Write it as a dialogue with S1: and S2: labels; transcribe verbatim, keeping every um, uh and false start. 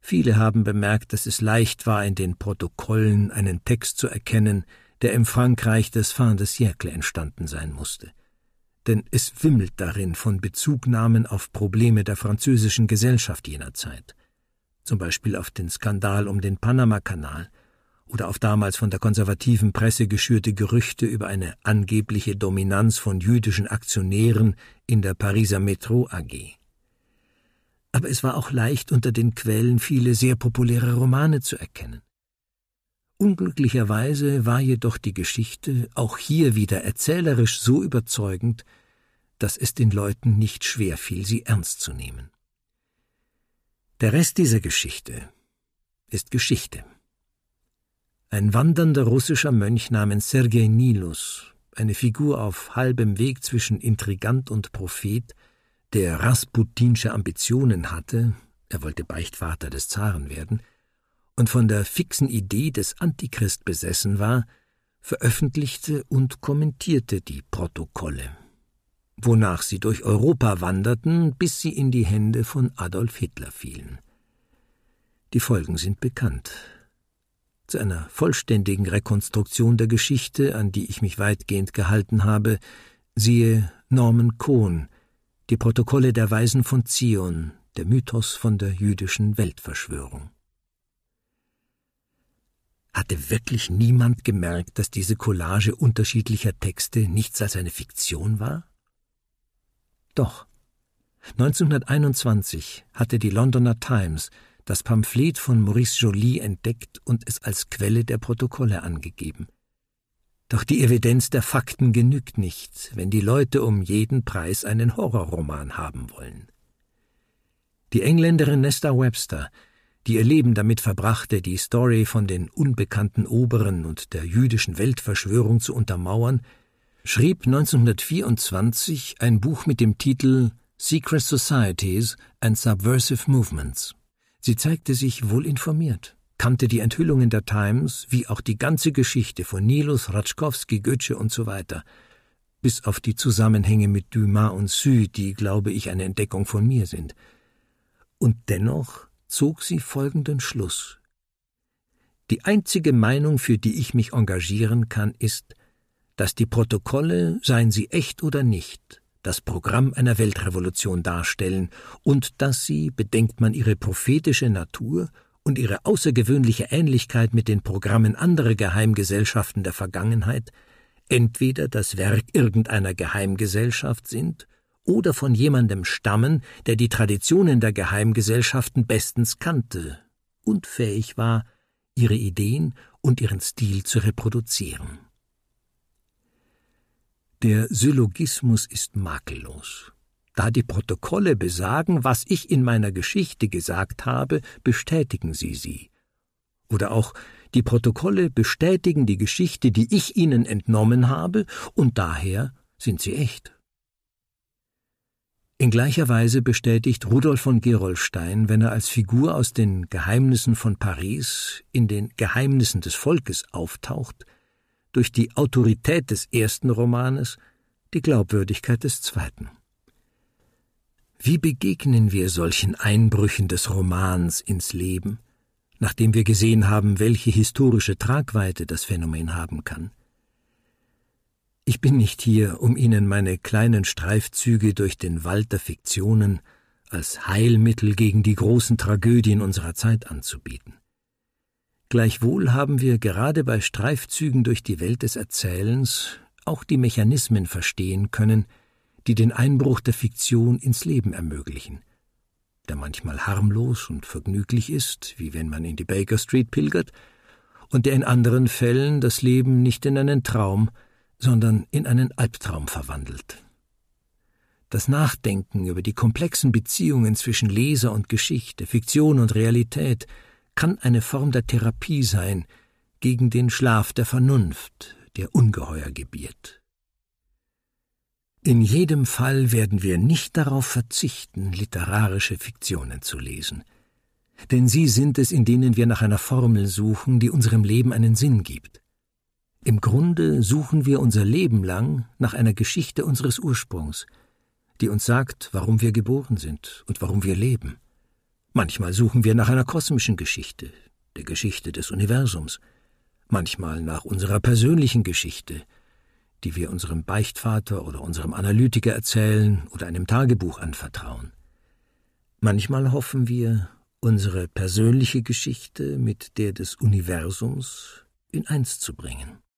S1: Viele haben bemerkt, dass es leicht war, in den Protokollen einen Text zu erkennen, der im Frankreich des Fin de siècle entstanden sein musste. Denn es wimmelt darin von Bezugnahmen auf Probleme der französischen Gesellschaft jener Zeit. Zum Beispiel auf den Skandal um den Panama-Kanal oder auf damals von der konservativen Presse geschürte Gerüchte über eine angebliche Dominanz von jüdischen Aktionären in der Pariser Metro A G. Aber es war auch leicht, unter den Quellen viele sehr populäre Romane zu erkennen. Unglücklicherweise war jedoch die Geschichte auch hier wieder erzählerisch so überzeugend, dass es den Leuten nicht schwer fiel, sie ernst zu nehmen. Der Rest dieser Geschichte ist Geschichte. Ein wandernder russischer Mönch namens Sergei Nilus, eine Figur auf halbem Weg zwischen Intrigant und Prophet, der rasputinsche Ambitionen hatte, er wollte Beichtvater des Zaren werden, und von der fixen Idee des Antichrist besessen war, veröffentlichte und kommentierte die Protokolle, wonach sie durch Europa wanderten, bis sie in die Hände von Adolf Hitler fielen. Die Folgen sind bekannt. Zu einer vollständigen Rekonstruktion der Geschichte, an die ich mich weitgehend gehalten habe, siehe Norman Cohn, die Protokolle der Weisen von Zion, der Mythos von der jüdischen Weltverschwörung. Hatte wirklich niemand gemerkt, dass diese Collage unterschiedlicher Texte nichts als eine Fiktion war? Doch. neunzehnhunderteinundzwanzig hatte die Londoner Times das Pamphlet von Maurice Joly entdeckt und es als Quelle der Protokolle angegeben. Doch die Evidenz der Fakten genügt nicht, wenn die Leute um jeden Preis einen Horrorroman haben wollen. Die Engländerin Nesta Webster, die ihr Leben damit verbrachte, die Story von den unbekannten Oberen und der jüdischen Weltverschwörung zu untermauern, schrieb neunzehnhundertvierundzwanzig ein Buch mit dem Titel Secret Societies and Subversive Movements. Sie zeigte sich wohl informiert, kannte die Enthüllungen der Times, wie auch die ganze Geschichte von Nilus, Ratschkowski, Goethe und so weiter, bis auf die Zusammenhänge mit Dumas und Sue, die, glaube ich, eine Entdeckung von mir sind. Und dennoch zog sie folgenden Schluss. Die einzige Meinung, für die ich mich engagieren kann, ist, dass die Protokolle, seien sie echt oder nicht, das Programm einer Weltrevolution darstellen und dass sie, bedenkt man ihre prophetische Natur und ihre außergewöhnliche Ähnlichkeit mit den Programmen anderer Geheimgesellschaften der Vergangenheit, entweder das Werk irgendeiner Geheimgesellschaft sind oder von jemandem stammen, der die Traditionen der Geheimgesellschaften bestens kannte und fähig war, ihre Ideen und ihren Stil zu reproduzieren. Der Syllogismus ist makellos. Da die Protokolle besagen, was ich in meiner Geschichte gesagt habe, bestätigen sie sie. Oder auch, die Protokolle bestätigen die Geschichte, die ich ihnen entnommen habe, und daher sind sie echt. In gleicher Weise bestätigt Rudolf von Gerolstein, wenn er als Figur aus den Geheimnissen von Paris in den Geheimnissen des Volkes auftaucht, durch die Autorität des ersten Romanes die Glaubwürdigkeit des zweiten. Wie begegnen wir solchen Einbrüchen des Romans ins Leben, nachdem wir gesehen haben, welche historische Tragweite das Phänomen haben kann? Ich bin nicht hier, um Ihnen meine kleinen Streifzüge durch den Wald der Fiktionen als Heilmittel gegen die großen Tragödien unserer Zeit anzubieten. Gleichwohl haben wir gerade bei Streifzügen durch die Welt des Erzählens auch die Mechanismen verstehen können, die den Einbruch der Fiktion ins Leben ermöglichen, der manchmal harmlos und vergnüglich ist, wie wenn man in die Baker Street pilgert, und der in anderen Fällen das Leben nicht in einen Traum, sondern in einen Albtraum verwandelt. Das Nachdenken über die komplexen Beziehungen zwischen Leser und Geschichte, Fiktion und Realität kann eine Form der Therapie sein gegen den Schlaf der Vernunft, der Ungeheuer gebiert. In jedem Fall werden wir nicht darauf verzichten, literarische Fiktionen zu lesen, denn sie sind es, in denen wir nach einer Formel suchen, die unserem Leben einen Sinn gibt. Im Grunde suchen wir unser Leben lang nach einer Geschichte unseres Ursprungs, die uns sagt, warum wir geboren sind und warum wir leben. Manchmal suchen wir nach einer kosmischen Geschichte, der Geschichte des Universums, manchmal nach unserer persönlichen Geschichte, die wir unserem Beichtvater oder unserem Analytiker erzählen oder einem Tagebuch anvertrauen. Manchmal hoffen wir, unsere persönliche Geschichte mit der des Universums in eins zu bringen.